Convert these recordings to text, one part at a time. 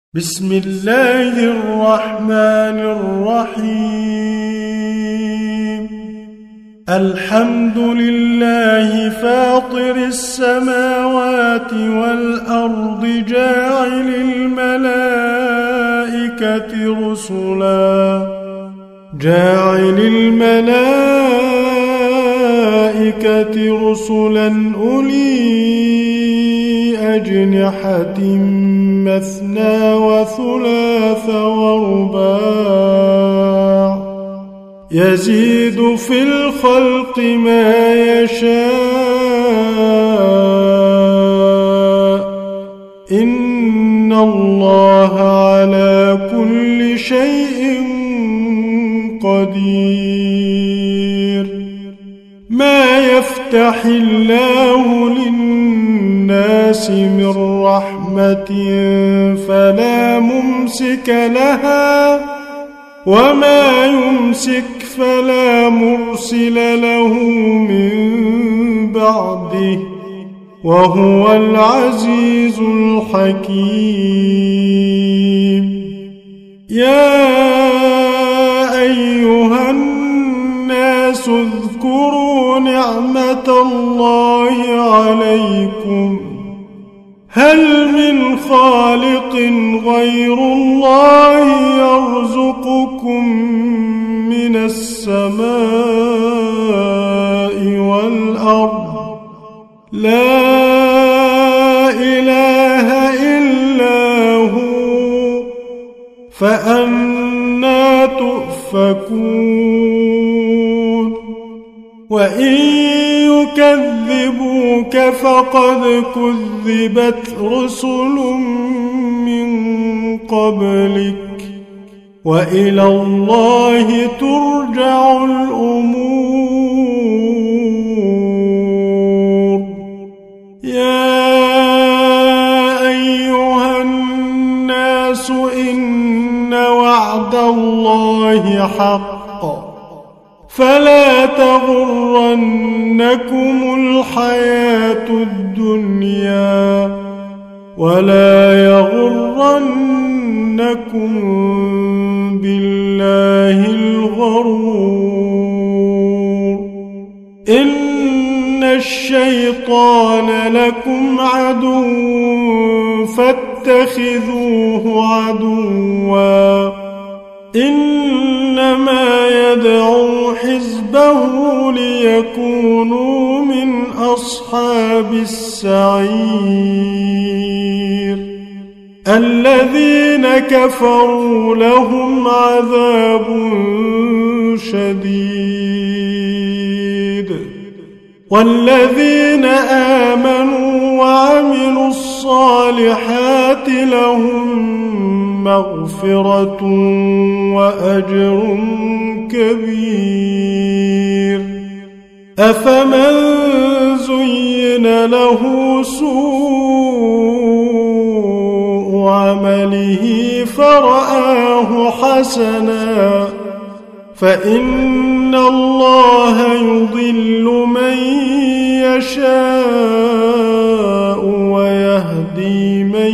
بسم الله الرحمن الرحيم. الحمد لله فاطر السماوات والأرض جاعل الملائكة رسلا أولي أجنحة مثنى وثلاث ورباع يزيد في الخلق ما يشاء إن الله على كل شيء قدير. ما يفتح الله للناس من رحمة فلا ممسك لها وما يمسك فلا مرسل له من بعده وهو العزيز الحكيم. يا أيها الناس اذكروا نعمة الله عليكم هل من خالق غير الله يرزقكم من السماء والأرض لا إله إلا هو فأنى تؤفكون. وإن يكذبوك فقد كذبت رسل من قبلك وإلى الله ترجع الأمور. يا أيها الناس إن وعد الله حق فلا تغرنكم الحياة الدنيا ولا يغرنكم بالله الغرور. إن الشيطان لكم عدو فاتخذوه عدوا إنما يدعو حزبه ليكونوا من أصحاب السعير. الذين كفروا لهم عذاب شديد والذين آمنوا وعملوا الصالحات لهم مغفرة وأجر كبير. أفمن زين له سوء عمله فرآه حسنا فإن الله يضل من يشاء ويهدي من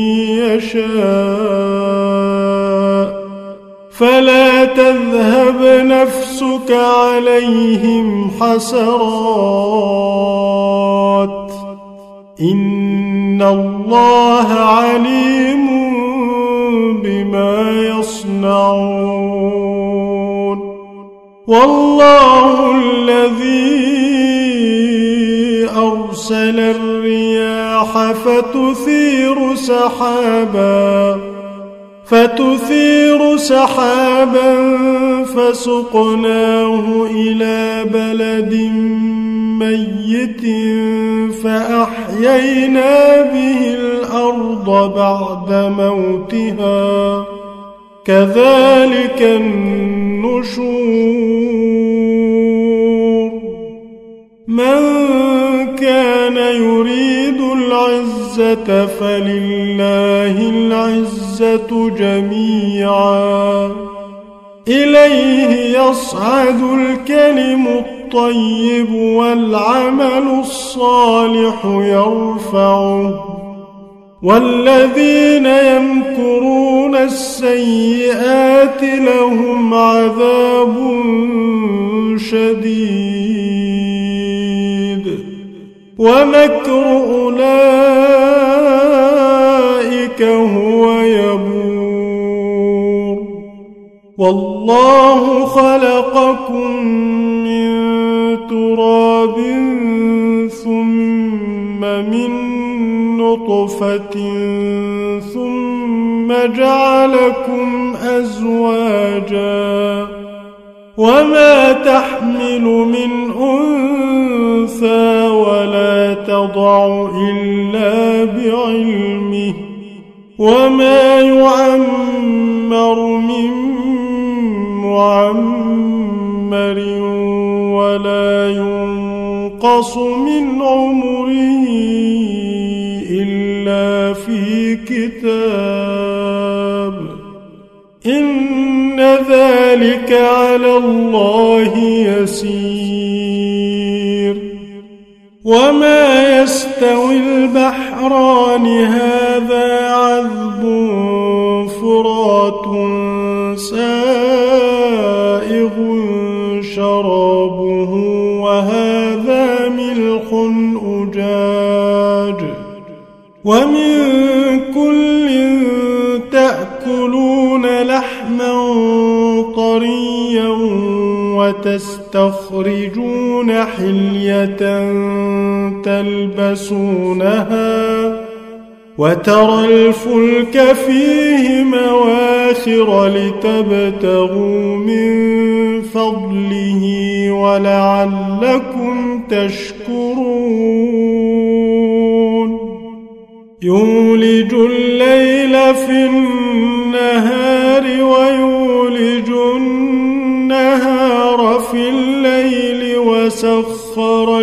يشاء فلا تذهب نفسك عليهم حسرات إن الله عليم بما يصنعون. والله الذي أرسل الرياح فتثير سحابا فسقناه إلى بلد ميت فأحيينا به الأرض بعد موتها كذلك النشور. من كان يريد العزة فلله العزة جميعا إليه يصعد الكلم الطيب والعمل الصالح يرفعه والذين يمكرون السيئات لهم عذاب شديد ومكر أولئك هو يبور والله خلقكم من تراب ثم من نطفة ثم جعلكم أزواجا وما تحمل من أنثى ولا تضع إلا بعلمه وما يعمر من معمر ولا ينقص من عمره إلا في كتاب إن ذلك على الله يسير وما يستوي البحران هذا عذب فرات سائغ شرابه وهذا ملح أجاج ومن كل تأكلون لحما طريا وتستخرجون حلية تلبسونها وترى الفلك فيه مواخر لتبتغوا من فضله ولعلكم تشكرون يولج الليل في النهار ويولج النهار في الليل وسخر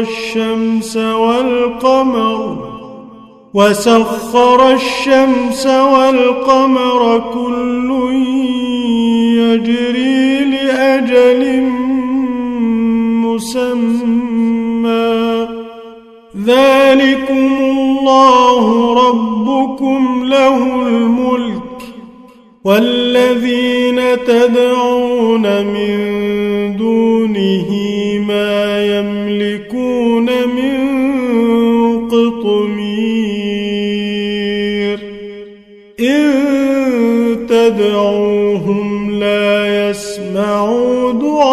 الشمس والقمر كل يجري لأجل مسمى ذلكم الله ربكم له الملك والذين تدعون من دونه ما يملكون من قطمير إن تدعوهم لا يسمعوا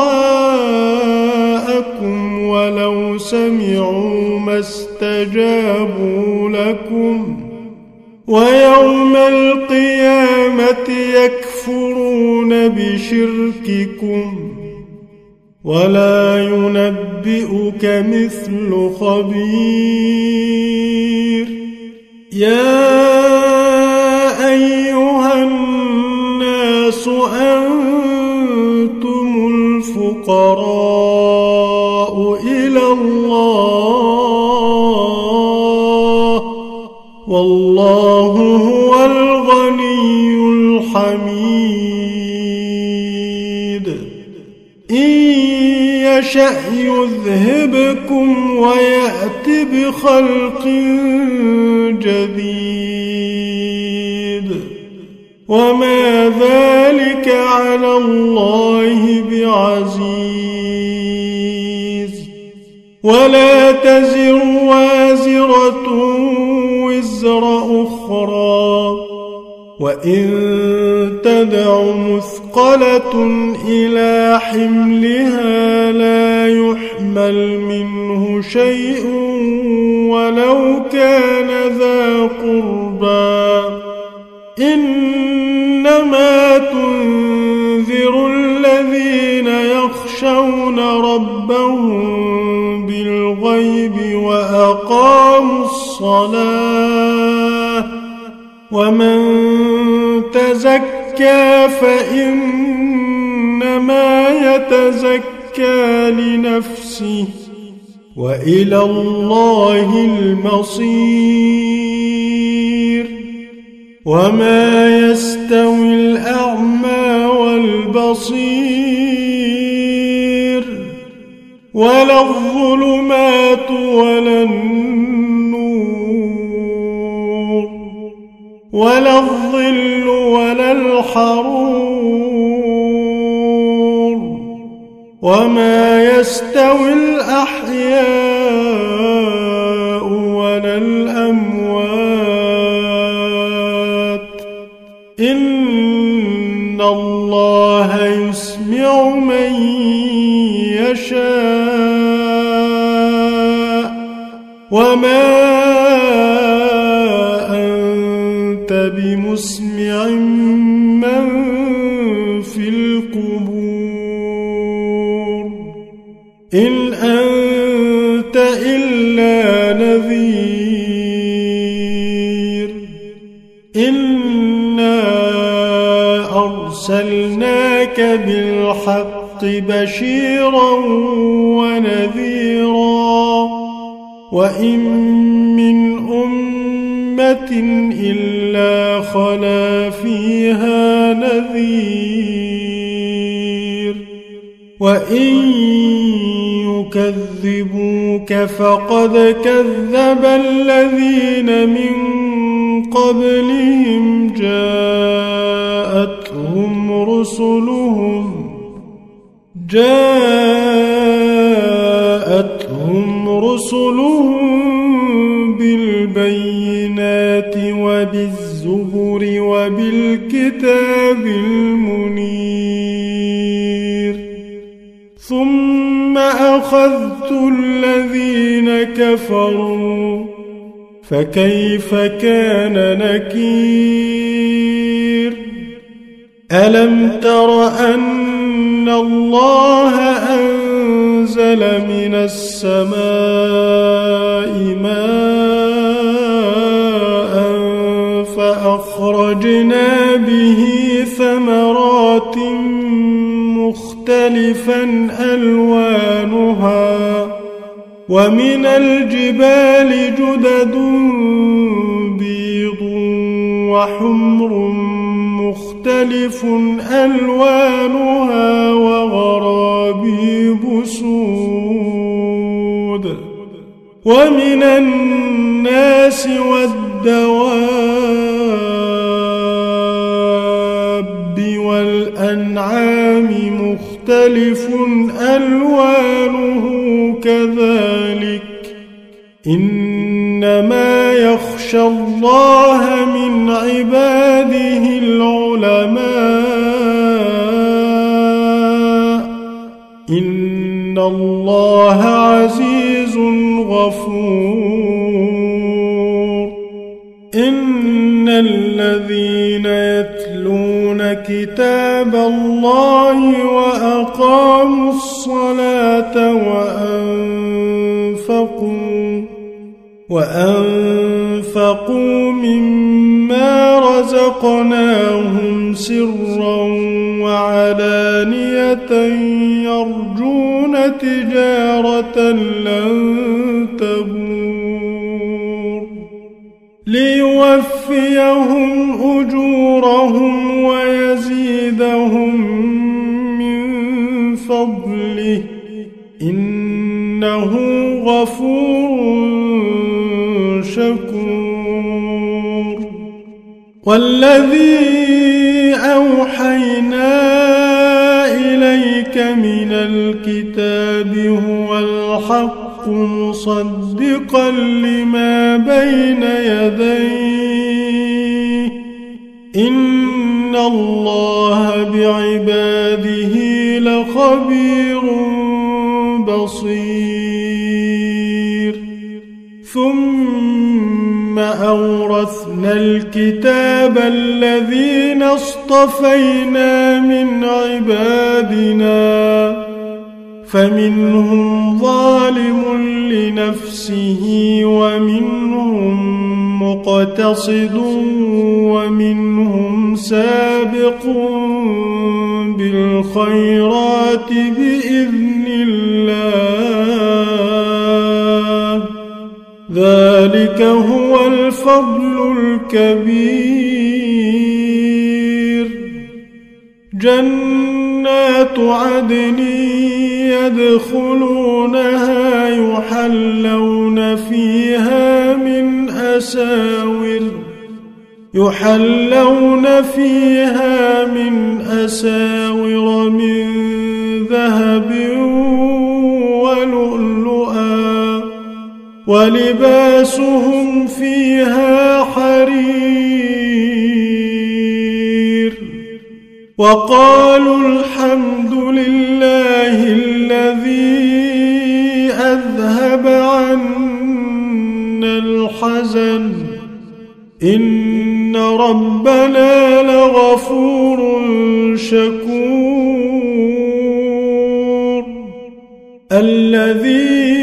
دعاءكم ولو سمعوا ما استجابوا لكم ويوم القيامة يكفرون بشرككم ولا ينبئك مثل خبير يا أيها الناس أنتم الفقراء إلى الله والله هو الغني الحميد إن يشأ يذهبكم ويأت بخلق جديد وما ذلك على الله بعزيز ولا تزر وازرة وزر أخرى وإن تدع مثقلة إلى حملها لا يحمل منه شيء ولو كان ذا قربى إنما تنذر الذين يخشون ربهم بالغيب وأقاموا الصلاة ومن تزكى فإنما يتزكى لنفسه وإلى الله المصير وما يستوي الأعمى والبصير ولا الظلمات ولا النور ولا الظل الظل ولا الحرور وما يستوي الأحياء ولا الأموات إن الله يسمع من يشاء وما أنت بمسمع من في القبور إن أنت إلا نذير إنا أرسلناك بالحق بشيرا ونذيرا وإن من أمة إلا خلا فيها نذير وإن يكذبوك فقد كذب الذين من قبلهم جاءتهم رسلهم بالبينات وبالزبر وبالكتاب المنير ثم أخذت الذين كفروا فكيف كان نكير ألم تر أن الله أنزل من السماء ماء فأخرجنا به ثمرات مختلفا ألوانها ومن الجبال جدد بيض وحمر مختلف ألوانها وغرابيب سود ومن الناس والدواب والأنعام مختلف ألوانه كذلك إنما يخشى الله من عباده العلماء إن الله عزيز غفور إن الذين يتلون كتاب الله وأقاموا الصلاة وأنفقوا مما رزقناهم سرا وعلانية يرجون تجارة لن تبور ليوفيهم أجورهم ويزيدهم من فضله إنه غفور شكور والذي أوحينا إليك من الكتاب هو الحق مصدقا لما بين يديه إن الله بعباده لخبير بصير ثم أورثنا الكتاب الذين اصطفينا من عبادنا فمنهم ظالم لنفسه ومنهم مقتصد ومنهم سابق بالخيرات بإذن الله ذلك هو الفضل الكبير جنات عدن يدخلونها يحلون فيها من يحلون فيها من أساور من ذهب ولؤلؤا ولباسهم فيها حرير وقالوا الحمد لله الذي أذهب عنا الحزن إن ربنا لغفور شكور الذي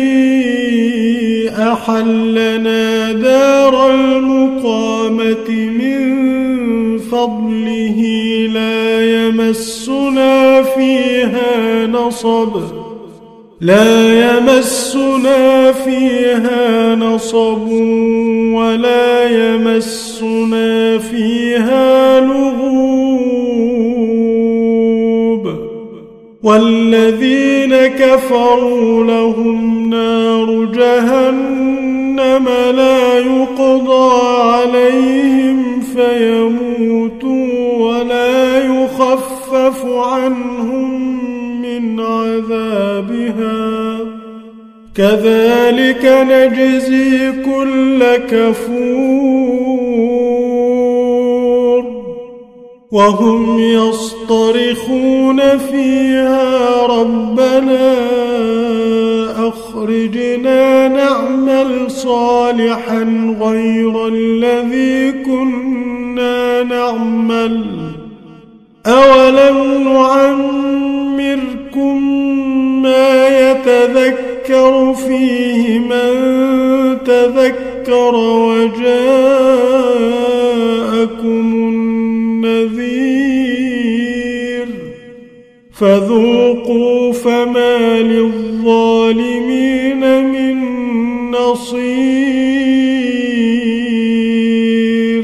أحلنا دار المقامة من فضله لا يمسنا فيها نصب ولا يمسنا فيها لغوب والذين كفروا لهم نار جهنم لا يقضى عليهم فيموتوا ولا يخفف عنهم من عذابها كذلك نجزي كل كفور وهم يصطرخون فيها ربنا أخرجنا نعمل صالحا غير الذي كنا نعمل أولم نعمركم ما يتذكر فيه من تذكر وجاءكم النذير فذوقوا فما للظالمين من نصير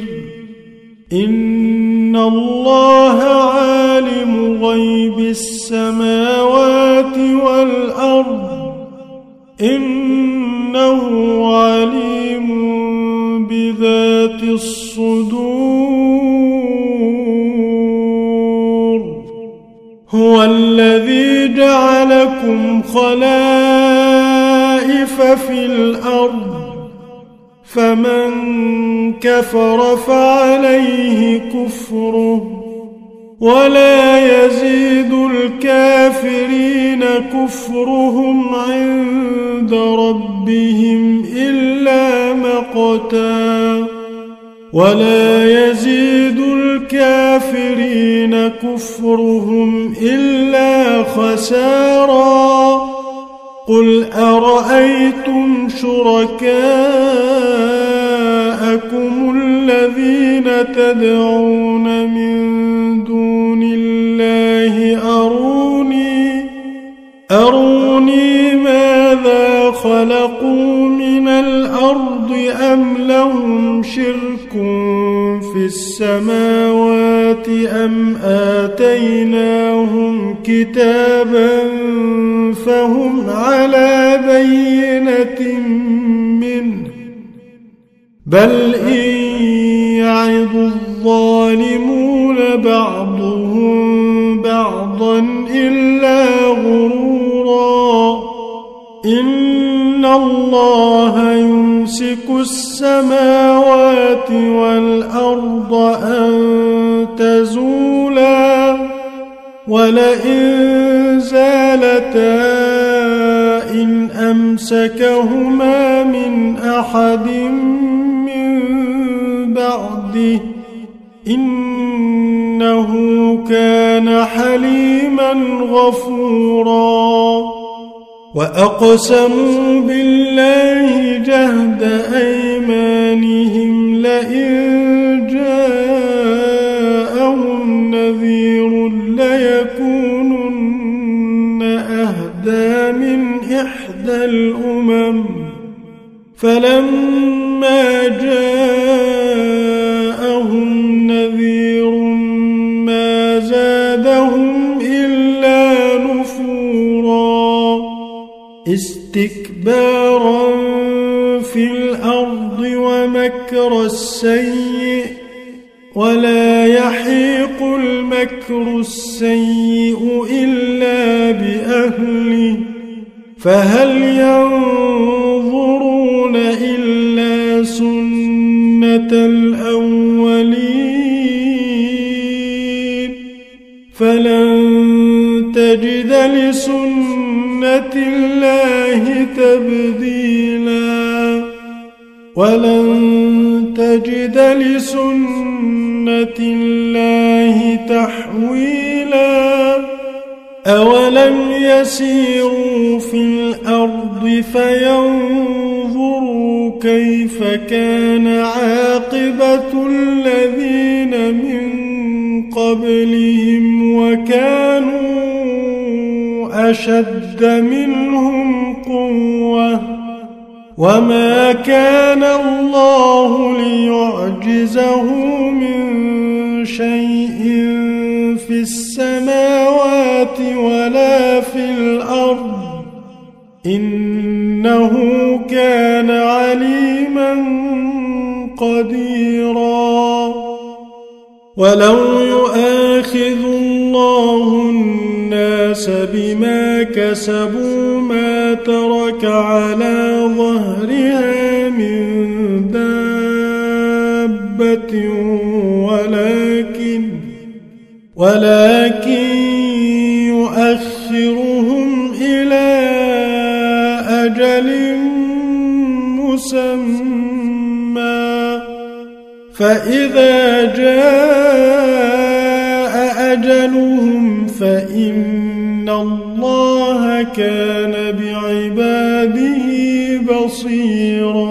إن الله عالم غيب السماوات والأرض إنه عليم بذات الصدور هو الذي جعلكم خلائف في الأرض فمن كفر فعليه كفره ولا يزيد الكافرين كفرهم عند ربهم إلا مقتا ولا يزيد الكافرين كفرهم إلا خسارا قل أرأيتم شركاءكم الذين تدعون من دون الله أروني ماذا خلقوا من الأرض أم لهم شرك في السماوات أم آتيناهم كتابا فهم على بينة منه بل إن يعظ الظالمون بعضهم بعضا إلا غرورا إن الله يمسك السماوات والأرض أن تزولا ولئن زالتا إن أمسكهما من أحد من بعده إنه كان حليما غفورا وأقسموا بالله جهد أيمانهم لئن جاءهم نذير ليكونن أهدى من إحدى الأمم فلما جاءهم نذير ما زادهم إلا نفورا استكبارا في الأرض ومكر السيء ولا يحيق المكر السيء إلا بأهله فهل ينظرون إلا سنة الأولين فلن تجد لسنة الله تبديلا ولن تجد لسنة الله تحويلا أولم يسيروا في الأرض فينظروا كيف كان عاقبة الذين من قبلهم وكانوا أشد منهم قوة وما كان الله ليعجزه من شيء في السماوات ولا في الأرض إنه كان عليما قديرا ولو يؤاخذ الله الناس بما كسبوا ما ترك على ظهرها من دابة ولكن يؤخرهم إلى أجل مسمى فإذا جاء أجلهم فإن الله كان بعباده بصيرا